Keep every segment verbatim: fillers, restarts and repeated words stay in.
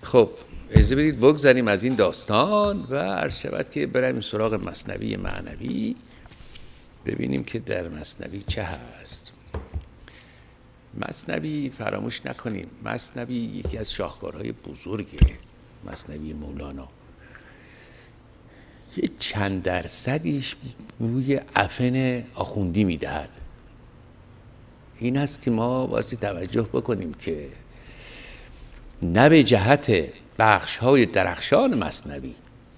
خب اجازه بدید بگذاریم از این داستان و عرض شود که بریم سراغ مثنوی معنوی، ببینیم که در مثنوی چه هست. مثنوی فراموش نکنیم، مثنوی یکی از شاهکارهای بزرگه. مثنوی مولانا یه چند درصدیش بوی عفن آخوندی میدهد. این هست که ما واسه توجه بکنیم که نه به جهت بخش‌های درخشان مثنوی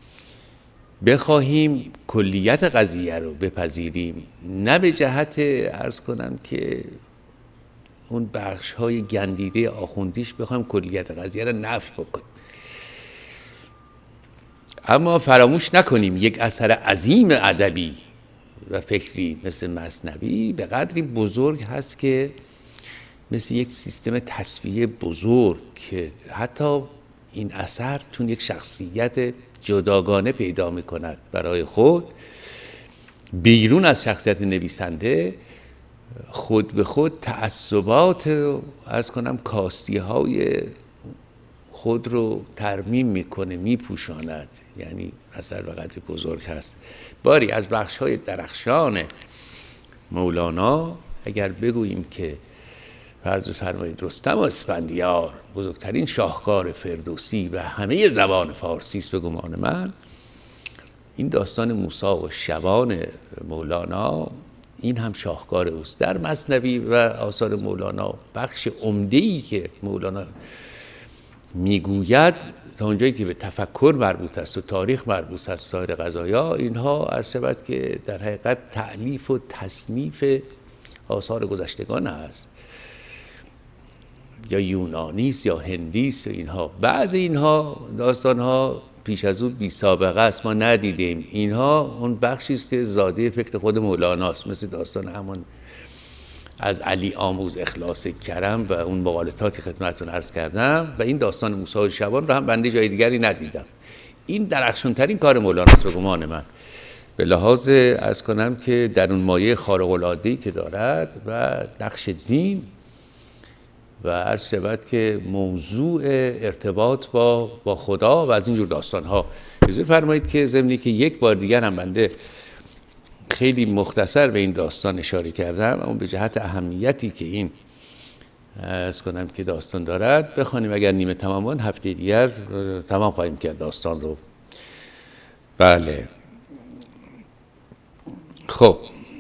بخواهیم کلیت قضیه رو بپذیریم، نه به جهت عرض کنم که اون بخش‌های گندیده آخوندیش بخوایم کلیت قضیه رو نفی بکنیم. اما فراموش نکنیم یک اثر عظیم ادبی و فکری مثل مثنوی به قدری بزرگ هست که مثل یک سیستم تصفیه بزرگ که حتی این اثر چون یک شخصیت جداگانه پیدا می کند برای خود، بیرون از شخصیت نویسنده خود به خود تعصبات از کنم کاستی های خود رو ترمیم میکنه، میپوشاند. یعنی اثر به قدری بزرگ هست. باری از بخش های درخشان مولانا اگر بگوییم که فرض فرمایید رستم و اسفندیار بزرگترین شاهکار فردوسی و همه زبان فارسی است به گمان من، این داستان موسی و شبان مولانا این هم شاهکار اوست. در مثنوی و آثار مولانا بخش عمده‌ای که مولانا میگوید تا اونجایی که به تفکر مربوط است و تاریخ مربوط است، سایر قضایا اینها عرض شود که در حقیقت تألیف و تصنیف آثار گذشتگان است، یا یونانی است یا هندی است. اینها بعض اینها داستانها پیش از اون بی سابقه است، ما ندیدیم. اینها اون بخشی است که زاده فکر خود مولانا است، مثل داستان همون از علی آموز اخلاص کرم و اون مقالطاتی خدمتتون عرض کردم، و این داستان موسی و شبان رو هم بنده جای دیگری ندیدم. این درخشان ترین کار مولانا است به گمان من، به لحاظ عرض کنم که در اون مایه خارق العاده‌ای که دارد و نقش دین و عرض شود که موضوع ارتباط با با خدا و از این جور داستان‌ها. اجازه فرمایید که ضمنی که یک بار دیگر هم بنده خیلی مختصر به این داستان اشاره کردم، اما به جهت اهمیتی که این عرض کنم که داستان دارد بخوانیم. اگر نیمه تمامان هفته دیگر تمام خواهیم کرد داستان رو. بله خب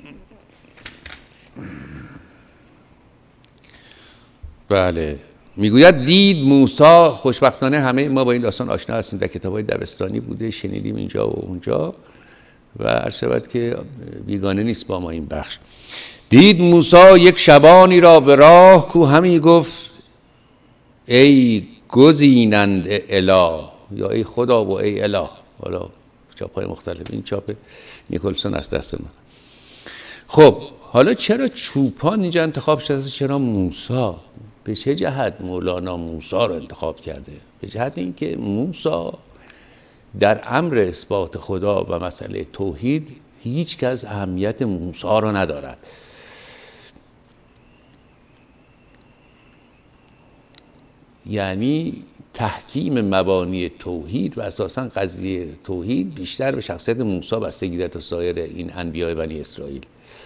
بله میگوید دید موسی، خوشبختانه همه ما با این داستان آشنا هستیم، در کتاب‌های دبستانی بوده، شنیدیم اینجا و اونجا و عرض شود که بیگانه نیست با ما این بخش. دید موسی یک شبانی را به راه، کو همی گفت ای گزینند اله، یا ای خدا و ای اله. حالا چاپ‌های مختلف، این چاپ نیکلسون است دست من. خب حالا چرا چوپان اینجا انتخاب شده، چرا موسی؟ به چه جهت مولانا موسی رو انتخاب کرده؟ به جهت اینکه موسی در امر اثبات خدا و مسئله توحید هیچ کس اهمیت موسی رو ندارد. یعنی تحکیم مبانی توحید و اساساً قضیه توحید بیشتر به شخصیت موسی بستگی دارد تا سایر این انبیاء بنی اسرائیل.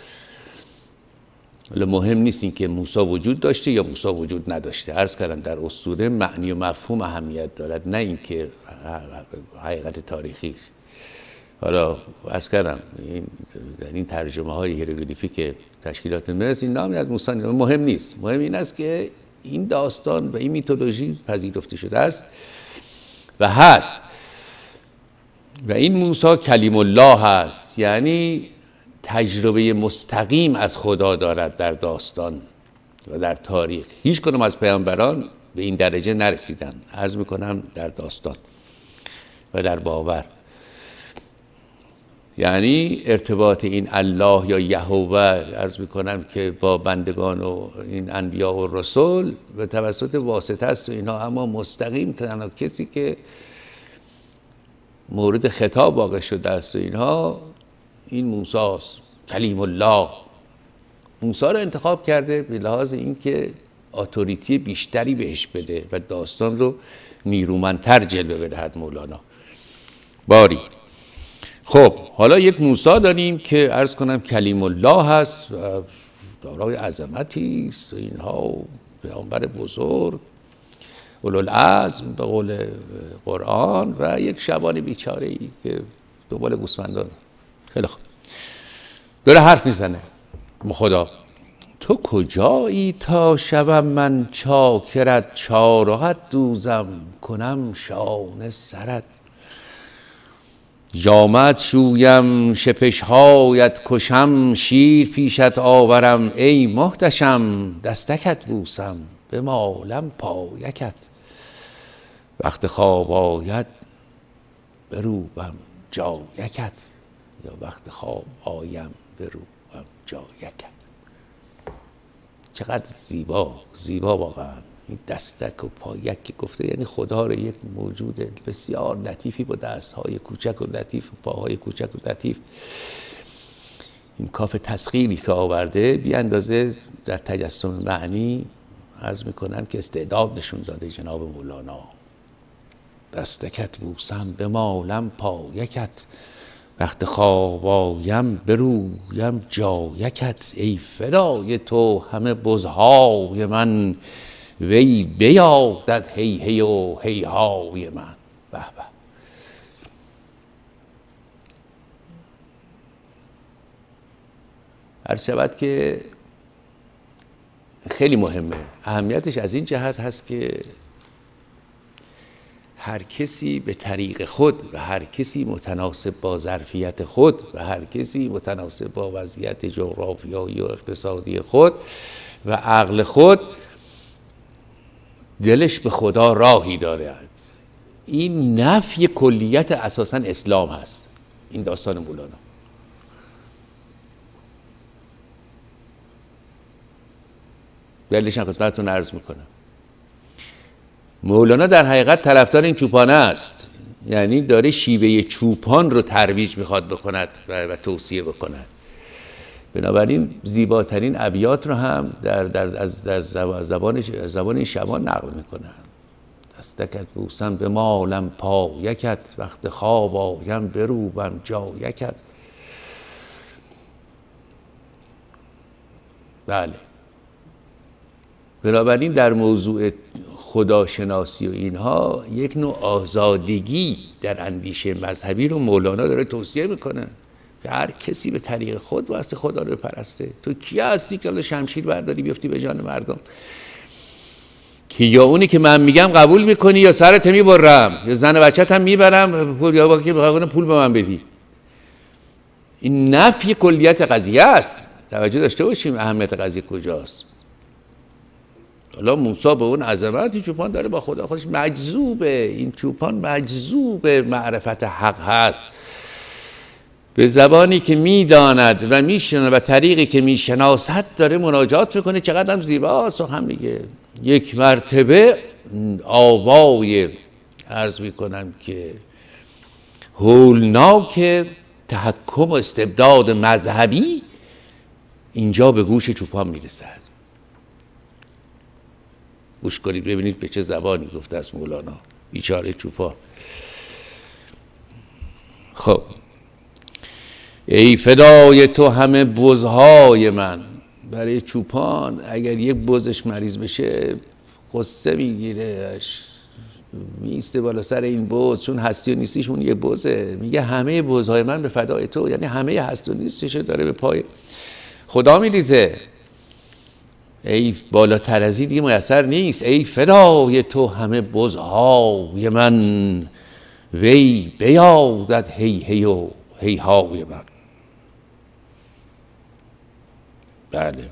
حالا مهم نیست این که موسی وجود داشته یا موسی وجود نداشته. عرض کردم در اسطوره معنی و مفهوم اهمیت دارد، نه اینکه حقیقت تاریخی. حالا عرض کردم این در این ترجمه های هیروگلیفیک تشکیلات مصر این نامی از موسی مهم نیست. مهم این است که این داستان و این میتولوژی پذیرفته شده است و هست، و این موسی کلیم الله هست، یعنی تجربه مستقیم از خدا دارد در داستان و در تاریخ. هیچ کدوم از پیامبران به این درجه نرسیدن، عرض میکنم در داستان و در باور. یعنی ارتباط این الله یا یهوه عرض میکنم که با بندگان و این انبیا و رسول به توسط واسطه است و اینها، اما مستقیم تنها کسی که مورد خطاب واقع شده است و اینها این موسی است، کلیم الله. موسی رو انتخاب کرده به لحاظ اینکه اتوریتی بیشتری بهش بده و داستان رو نیرومندتر جلوه بدهد مولانا. باری خب حالا یک موسی داریم که عرض کنم کلیم الله هست و دارای عظمتی است و اینها، پیامبر بزرگ اولوالعزم به قول قرآن، و یک شبان بیچاره ای که دنبال گوسفندان. خیلی خوب داره حرف میزنه با خدا: تو کجایی تا شبم من چاکرت، چارهت دوزم کنم شانه سرت، جامت شویم شپشهایت کشم، شیر پیشت آورم ای محتشم، دستکت بوسم بمالم پایکت، وقت خواب آید بروبم جایکت، یا وقت خواب آیم بروبم جایکت. چقدر زیبا، زیبا واقعا این دستک و پایک که گفته، یعنی خدا رو یک موجود بسیار لطیفی با دستهای کوچک و لطیف و پاهای کوچک و لطیف، این کاف تسخیری که آورده بی اندازه در تجسم معنی عرض میکنم که استعداد نشون داده جناب مولانا. دستکت بوسم بمالم پایکت، وقت خواب آیم برویم جایکت، ای فدای تو همه بزهای من، وی بیادت هی هی و هی های من. به به. عرض شود که خیلی مهمه. اهمیتش از این جهت هست که هر کسی به طریق خود و هر کسی متناسب با ظرفیت خود و هر کسی متناسب با وضعیت جغرافیایی و اقتصادی خود و عقل خود دلش به خدا راهی دارد. این نفی کلیت اساساً اسلام هست، این داستان مولانا. دلیلش هم خدمتتون عرض میکنم. مولانا در حقیقت طرفدار این چوپانه است، یعنی داره شیوه چوپان رو ترویج میخواد بکند و, و توصیه بکند. بنابراین زیباترین ابیات رو هم در, در, از در زبان, زبان این شبان نقل میکنن. دستکت بوسم به مالم پایکت، وقت خواب آیم بروبم جایکت. بله، بنابراین در موضوع خداشناسی و اینها یک نوع آزادگی در اندیشه مذهبی رو مولانا داره توصیه میکنه که هر کسی به طریق خود واسه خدا رو بپرسته. تو کی هستی که شمشیر برداری بیفتی به جان مردم؟ که یا اونی که من میگم قبول میکنی یا سرت میبرم یا زن بچت هم میبرم پول، یا باقی بخوام پول به من بدی. این نفی کلیت قضیه است. توجه داشته باشیم اهمیت قضیه کجاست. حالا موسی به اون عظمت، این چوپان داره با خدا خودش مجذوبه. این چوپان مجذوب معرفت حق هست، به زبانی که میداند و میشناسد و طریقی که میشناسد داره مناجات میکنه. چقدر هم زیباست. و هم میگه یک مرتبه آوای عرض میکنم که هولناک تحکم و استبداد مذهبی اینجا به گوش چوپان میرسد. گوش کنید ببینید به چه زبانی گفته است مولانا. بیچاره چوپان. خب ای فدای تو همه بزهای من. برای چوپان اگر یک بزش مریض بشه قصه میگیره، میسته بالا سر این بز، چون هستی و نیستیش اون یه بزه. میگه همه بزهای من به فدای تو، یعنی همه هست و نیستش داره به پای خدا میریزه. ای بالاتر از این دیگه میسر نیست. ای فدای تو همه بزهای من، وی بیادت هی هی و هی های من. بله،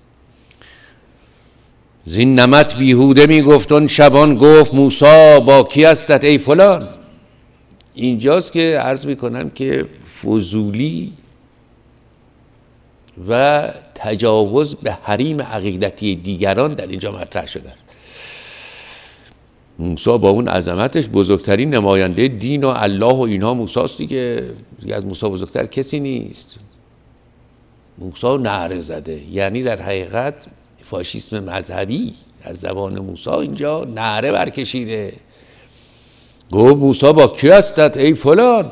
زین نمط بیهوده میگفت اون شبان، گفت موسی با کی هستت ای فلان. اینجاست که عرض میکنم که فضولی و تجاوز به حریم عقیدتی دیگران در اینجا مطرح شده است. موسی با اون عظمتش بزرگترین نماینده دین و الله و اینها موسی است دیگه. دیگه از موسی بزرگتر کسی نیست. موسی نعره زده، یعنی در حقیقت فاشیسم مذهبی از زبان موسی اینجا نعره برکشیده. گفت موسی با کی هستت ای فلان؟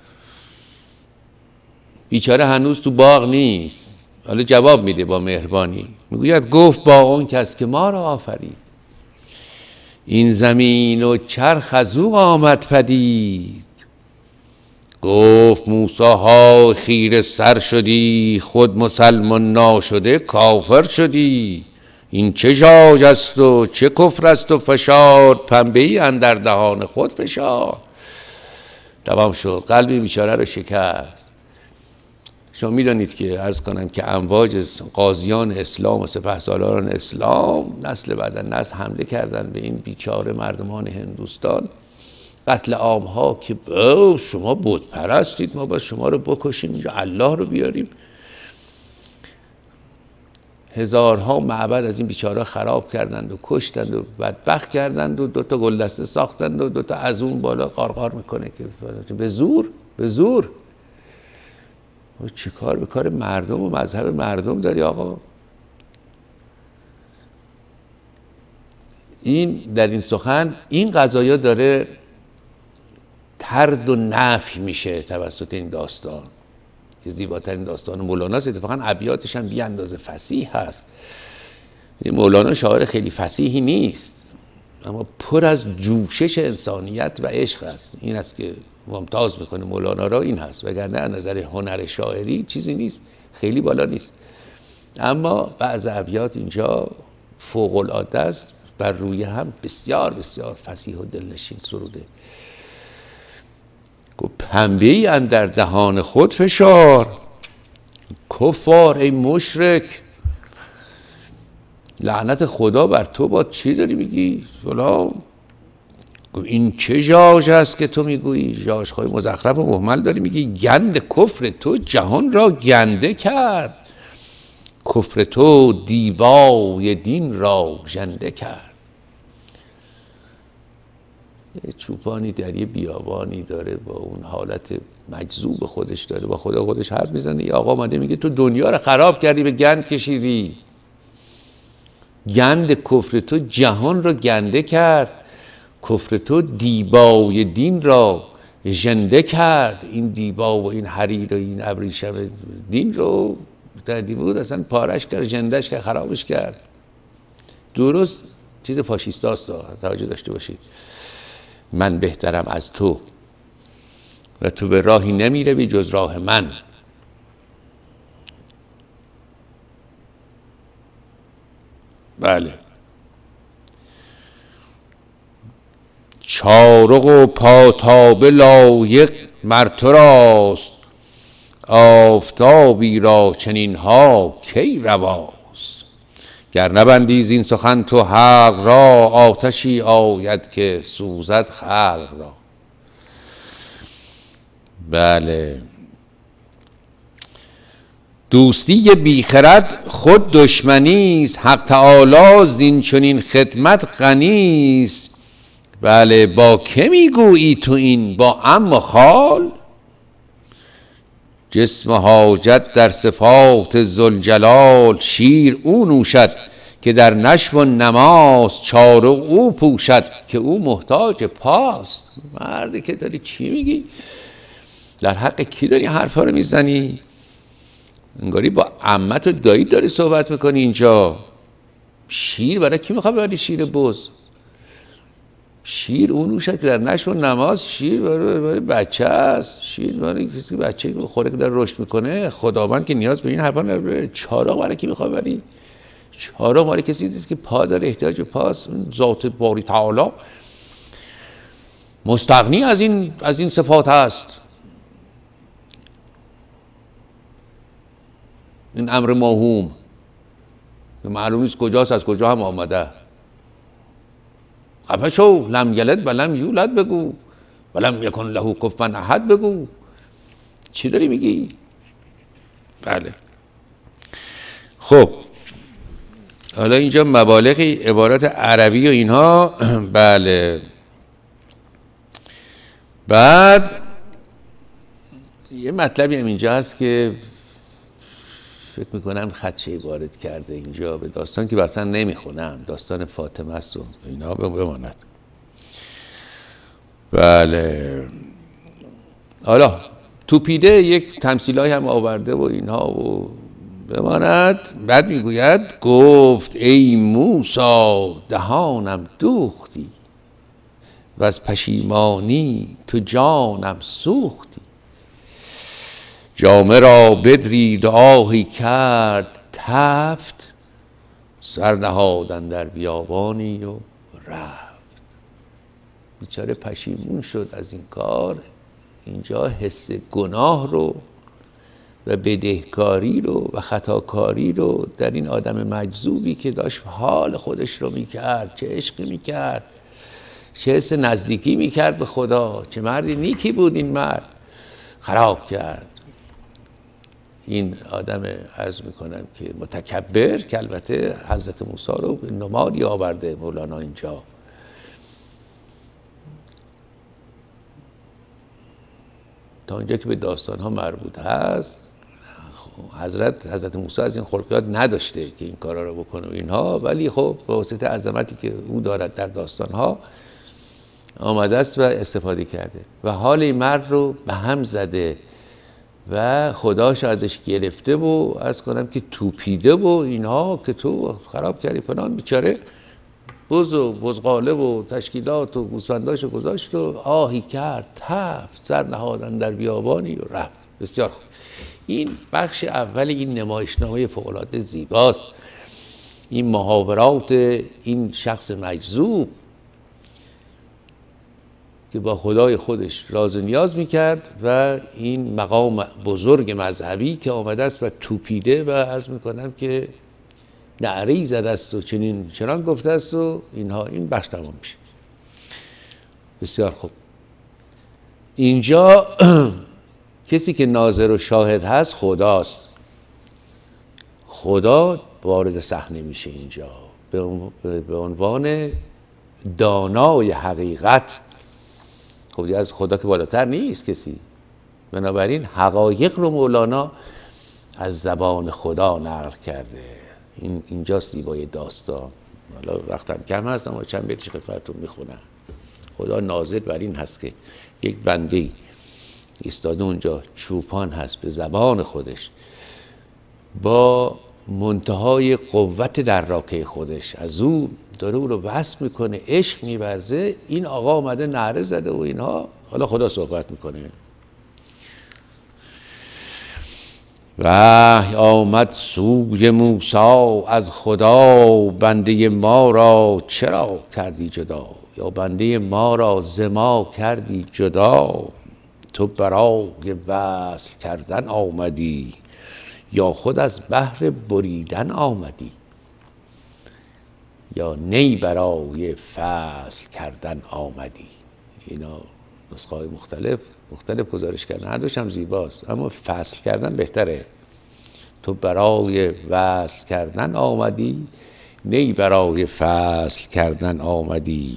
بیچاره هنوز تو باغ نیست. حالا جواب میده با مهربانی، میگوید گفت با اون کس که ما را آفرید، این زمین و چرخ از او آمد پدید. گفت موسی ها خیره سر شدی، خود مسلمان ناشده کافر شدی. این چه ژاژ است و چه کفر است و فشار، پنبه ای اندر دهان خود فشار. تمام شد، قلبی بیچاره رو شکست. شما میدانید که عرض کنم که امواج قاضیان اسلام و سپهسالاران اسلام نسل بعد از نسل حمله کردن به این بیچاره مردمان هندوستان. قتل عام ها که شما بت پرستید، ما باید شما رو بکشیم اینجا الله رو بیاریم. هزارها معبد از این بیچاره خراب کردند و کشتند و بدبخت کردند و دوتا گلدسته ساختند و دوتا از اون بالا قارقار میکنه که به زور به زور. چی کار به کار مردم و مذهب مردم داری آقا؟ این در این سخن این قضایا داره طرد و نفی میشه توسط این داستان که زیباترین داستان مولانا است. اتفاقا ابیاتش هم بی اندازه فصیح هست. مولانا شاعر خیلی فصیحی نیست، اما پر از جوشش انسانیت و عشق است. این است که ممتاز میکنه مولانا را، این هست. وگرنه از نظر هنر شاعری چیزی نیست، خیلی بالا نیست. اما بعض ابیات اینجا فوق العاده است، بر روی هم بسیار بسیار فصیح و دلنشین سروده. گفت پنبه ای اندر دهان خود فشار، کفار ای مشرک، لعنت خدا بر تو باد. چی داری میگی؟ سلام. این چه ژاژ است که تو میگویی؟ ژاژهای مزخرف و مهمل داری میگی. گند کفر تو جهان را گنده کرد، کفر تو دیبای دین را ژنده کرد. چوپانی در یه بیابانی داره، با اون حالت مجذوب خودش داره، با خدا خودش حرف میزنه. یه آقا اومده میگه تو دنیا رو خراب کردی، به گند کشیدی. گند کفر تو جهان را گنده کرد، کفر تو دیبای دین را ژنده کرد. این دیبا و این حریر و این ابریشم دین رو در دیبا بود اصلا پارش کرد، ژندهش کرد، خرابش کرد. درست چیز فاشیستاست، توجه داشته باشید. من بهترم از تو و تو به راهی نمیروی جز راه من. بله. چارق و پاتابه لایق مر تو راست، آفتابی را چنین ها کی رواست. گر نبندی زین سخن تو حق را، آتشی آید که سوزد خلق را. بله. دوستی بیخرد خود دشمنیست، حق تعالی زین چنین خدمت غنیست. بله. با که میگویی تو این؟ با عم و خال، جسم حاجت در صفات ذوالجلال. شیر او نوشد که در نشو و نماز، چارق او پوشد که او محتاج پاست. مردی که داری چی میگی؟ در حق کی داری حرفا رو میزنی؟ انگاری با عمت و دایی داری صحبت میکنی اینجا. شیر برای کی میخواد ببری؟ شیر بز. شیر اون نوشد که در نشو و نماز. شیر برای, برای بچه است. شیر برای کسی بچه که خوره که در رشد میکنه. خداوند که نیاز به این حرفا نداره. چارق برای کی میخواد ببری؟ چارق برای کسی است که پا داره، احتیاج به پاست. ذات باری تعالی مستغنی از این از این صفات هست. این امر موهوم که معلوم نیست کجاست، از کجا هم آمده. خفه شو. لم یلد و لم یولد بگو، و لم یکن له کفوا احد بگو. چی داری میگی؟ بله. خب حالا اینجا مبالغی، عبارت عربی و اینها. بله. بعد یه مطلبی هم اینجا هست که فکر میکنم خدشه وارد کرده اینجا به داستان که اصلا نمیخونم، داستان فاطمه است و اینا بماند. بله حالا توپیده یک تمثیلای هم آورده و اینها و بماند. بعد میگوید گفت ای موسی دهانم دوختی و از پشیمانی تو جانم سوختی، جامه را بدرید و آهی کرد تفت، سر نهادن در بیابانی و رفت. بیچاره پشیمون شد از این کار. اینجا حس گناه رو و بدهکاری رو و خطاکاری رو در این آدم مجذوبی که داشت حال خودش رو میکرد، چه عشقی میکرد، چه حس نزدیکی میکرد به خدا، چه مردی نیکی بود این مرد، خراب کرد. این آدم عرض میکنم که متکبر که البته حضرت موسی رو به نمادی آورده مولانا اینجا. تا اینجا که به داستان ها مربوط هست، حضرت حضرت موسی از این خلقیات نداشته که این کارا رو بکنه و اینها، ولی خب به واسطه عظمتی که او دارد در داستان ها آمده است و استفاده کرده و حال این مرد رو به هم زده و خداش ازش گرفته و عرض کنم که توپیده و اینها که تو خراب کردی فلان. بیچاره بز و بزغاله و تشکیلات و گوسفنداش گذاشت و آهی کرد تفت، سر نهادن در بیابانی و رفت. بسیار خوب. این بخش اول این نمایشنامه فوق‌العاده زیباست. این محاورات این شخص مجذوب که با خدای خودش راز و نیاز میکرد و این مقام بزرگ مذهبی که آمده است و توپیده و عرض میکنم که نعره‌ای زده است و چنین چنان گفته است و اینها. این بخش تمام میشه. بسیار خوب. اینجا کسی که ناظر و شاهد هست خداست. خدا وارد صحنه میشه اینجا به عنوان دانای حقیقت. خب از خدا که بالاتر نیست کسی. بنابراین حقایق رو مولانا از زبان خدا نقل کرده. این اینجاست زیبای داستان. حالا وقتم کم هست اما چند بیتش خدمتتون میخونم. خدا ناظر بر این هست که یک بنده ایستاده اونجا چوپان هست به زبان خودش با منتهای قوت در راکه خودش از او داره او رو وصف میکنه، عشق میورزه. این آقا آمده نعره زده و اینها. حالا خدا صحبت میکنه. وحی آمد سوی موسی از خدا، بنده ما را چرا کردی جدا؟ یا بنده ما را ز ما کردی جدا؟ تو برای وصل کردن آمدی یا خود از بحر بریدن آمدی؟ یا نی برای فصل کردن آمدی؟ اینا نسخه های مختلف مختلف گزارش کردن. هر دوش هم زیباست اما فصل کردن بهتره. تو برای وصل کردن آمدی، نی برای فصل کردن آمدی.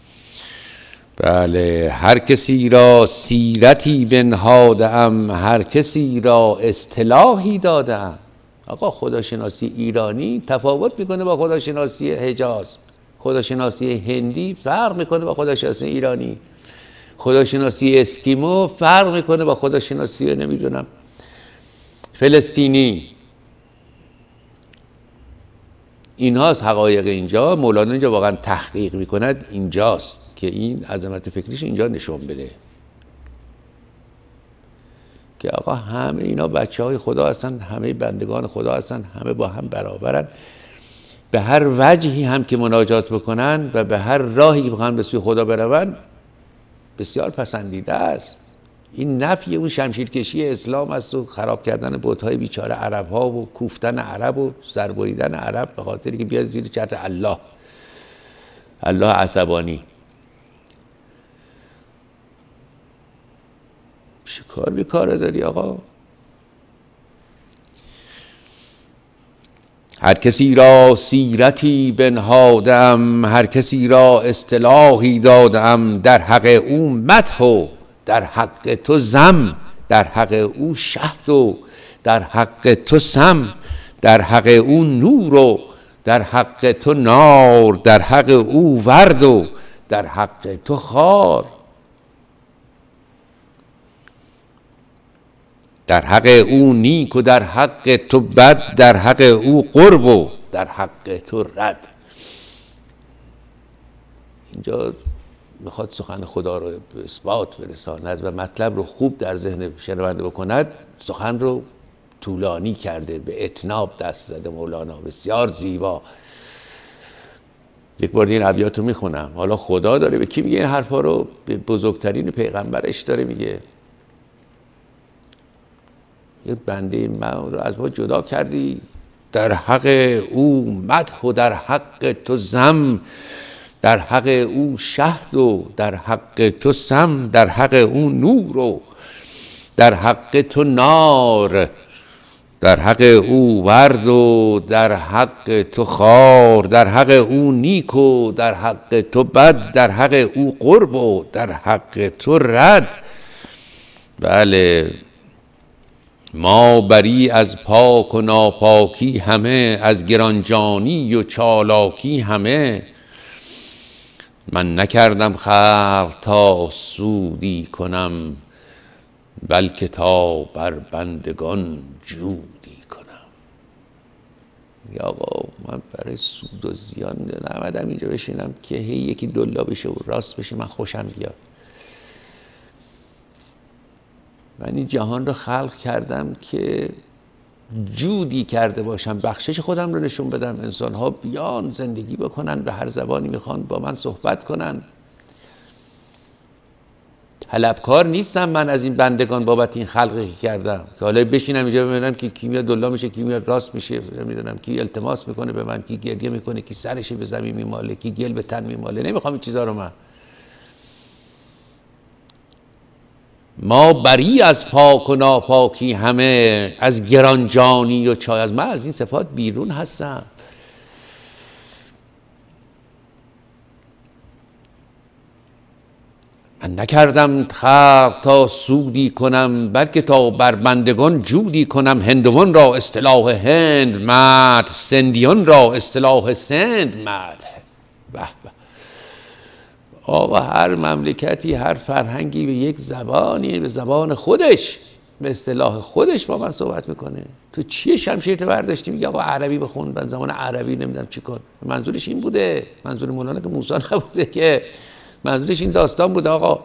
بله. هر کسی را سیرتی بنهادم، هر کسی را اصطلاحی دادم. آقا خداشناسی ایرانی تفاوت میکنه با خداشناسی حجاز. خداشناسی هندی فرق میکنه با خداشناسی ایرانی. خداشناسی اسکیمو فرق میکنه با خداشناسی نمیدونم فلسطینی. اینهاست حقایق. اینجا مولانا اینجا واقعا تحقیق میکند. اینجاست که این عظمت فکریش اینجا نشون بده که آقا همه اینا بچه های خدا هستن، همه بندگان خدا هستن، همه با هم برابرن. به هر وجهی هم که مناجات بکنن و به هر راهی بخوان به سوی خدا برون بسیار پسندیده است. این نفی اون شمشیرکشی اسلام است و خراب کردن بت‌های بیچاره عرب ها و کوفتن عرب و سربریدن عرب به خاطری که بیاد زیر چتر الله الله عصبانی. چه کار بی کاره داری آقا؟ هر کسی را سیرتی بنهادم، هر کسی را اصطلاحی دادم. در حق او مدح و در حق تو ذم، در حق او شهد و در حق تو سم. در حق او نور و در حق تو نار، در حق او ورد و در حق تو خار. در حق او نیک و در حق تو بد، در حق او قرب و در حق تو رد. اینجا میخواد سخن خدا رو به اثبات برساند و مطلب رو خوب در ذهن شنونده بکند. سخن رو طولانی کرده، به اتناب دست زده مولانا، بسیار زیبا. یک بار این ابیات رو میخونم. حالا خدا داره به کی میگه این حرفا رو؟ به بزرگترین پیغمبرش داره میگه. یک بنده من رو از ما جدا کردی، در حق او مدح و در حق تو ذم، در حق او شهد و در حق تو سم، در حق او نور و در حق تو نار، در حق او ورد و در حق تو خار، در حق او نیک و در حق تو بد، در حق او قرب و در حق تو رد. بله، ما بری از پاک و ناپاکی همه، از گرانجانی و چالاکی همه. من نکردم خلق تا سودی کنم، بلکه تا بر بندگان جودی کنم. یا آقا من برای سود و زیان نمدم اینجا بشینم که هی یکی دلا بشه و راست بشه من خوشم بیاد. من این جهان رو خلق کردم که جودی کرده باشم، بخشش خودم رو نشون بدم. انسان ها بیان زندگی بکنن، به هر زبانی میخوان با من صحبت کنن. طلبکار نیستم من از این بندگان بابت این خلقی که کردم که حالا بشینم اینجا ببینم که کی میاد دلا میشه، کی میاد راست میشه، نمیدونم کی التماس میکنه به من، کی گریه میکنه، کی سرش به زمین میماله، کی گل به تن میماله. نمیخوام این چیزا رو من. ما بری از پاک و ناپاکی همه، از گرانجانی و چای. از من از این صفات بیرون هستم. من نکردم خلق تا سودی کنم، بلکه تا بر بندگان جودی کنم. هندوان را اصطلاح هند مدح، سندیان را اصطلاح سند مدح. به به. آقا هر مملکتی، هر فرهنگی به یک زبانی، به زبان خودش، به اصطلاح خودش با من صحبت میکنه. تو چیه شمشیرت برداشتی میگه آقا عربی بخون، من زمان عربی نمیدونم چی کن. منظورش این بوده، منظور مولانا که موسی نبوده که، منظورش این داستان بوده. آقا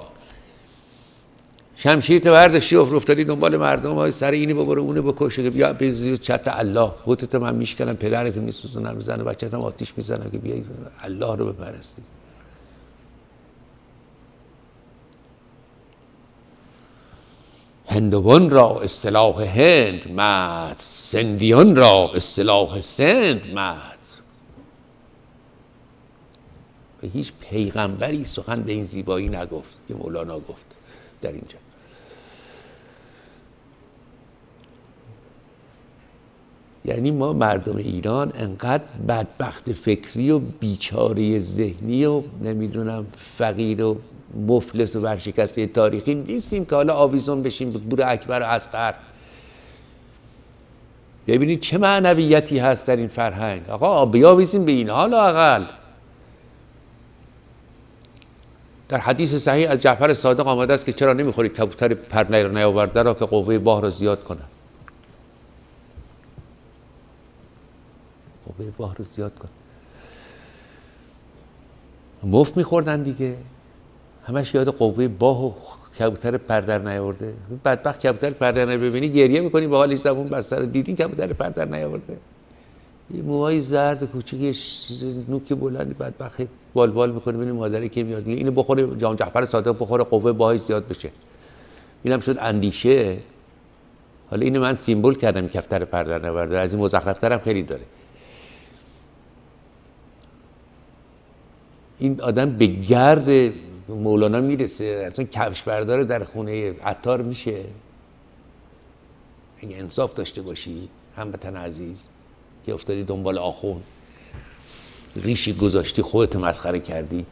شمشیرت برداشتی و افتادی دنبال مردم، های سر اینی ببره اونه بکشه که بیا بزیر چت الله، بتت من میشکنم، پدرت میسوزونم، میزنه بچه‌تم آتیش میزنه که بیا الله رو بپرستی. هندوان را اصطلاح هند مدح، سندیان را اصطلاح سند مدح. و هیچ پیغمبری سخن به این زیبایی نگفت که مولانا گفت در اینجا. یعنی ما مردم ایران انقدر بدبخت فکری و بیچاره ذهنی و نمیدونم فقیر و مفلس و ورشکسته تاریخی نیستیم که حالا آویزون بشیم بور اکبر و اصغر. ببینید چه معنویتی هست در این فرهنگ. آقا بیاویزیم به اینها لااقل. در حدیث صحیح از جعفر صادق آمده است که چرا نمیخوری کبوتر پر نیاورده را که قوه باه را زیاد کنه. قوه باه رو زیاد کن. مفت میخوردن دیگه، همش یاد قوه باه و کبوتر پر در نیاورده. بدبخت کبوتر پر در ببینی گریه میکنی به حالش، زبون بسته رو دیدین کبوتر پر در نیاورده. یه موهای زرد کوچیک نوک بلندی بدبخت بال بال میکنه، ببینی مادری که میاد اینو بخوره، جام جعفر صادق بخوره قوه باهاش زیاد بشه. اینم شد اندیشه. حالا اینو من سیمبل کردم کبوتر پر در نیاورده، از این مزخرفتر هم خیلی داره. این آدم به گرد مولانا میرسه، اصلا کفش بردار در خونه عطار میشه. اگه انصاف داشته باشی هموطن عزیز که افتادی دنبال آخون، ریشی گذاشتی خودت مسخره کردی،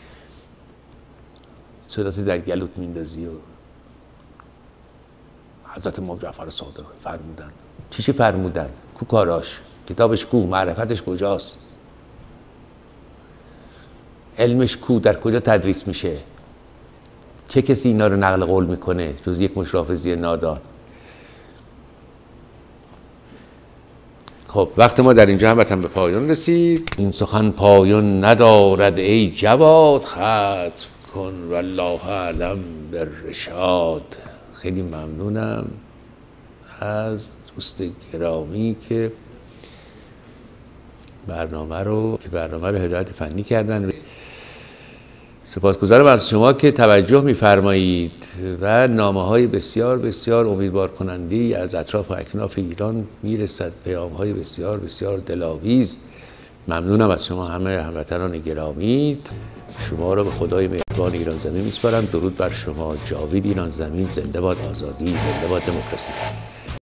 صدات در گلوت میندازی و حضرت امام جعفر صادق فرمودن. چی چی فرمودن؟ کو کاراش؟ کتابش کو؟ معرفتش کجاست؟ علمش کو؟ در کجا تدریس میشه؟ چه کسی اینا رو نقل قول میکنه جز یک مشرافزی نادان؟ خب وقت ما در اینجا هموطن به پایان رسید. این سخن پایان ندارد ای جواد، ختم کن والله اعلم بالرشاد. خیلی ممنونم از دوست گرامی که برنامه رو که برنامه رو هدایت فنی کردن. سپاسگزارم از شما که توجه می‌فرمایید و نامه‌های بسیار بسیار امیدوار کننده‌ای از اطراف و اکناف ایران میرسد، پیام‌های بسیار بسیار دلاویز. ممنونم از شما همه هموطنان گرامی. شما را به خدای مهربان ایران زمین میسپارم. درود بر شما. جاوید ایران زمین. زنده باد آزادی، زنده باد دموکراسی.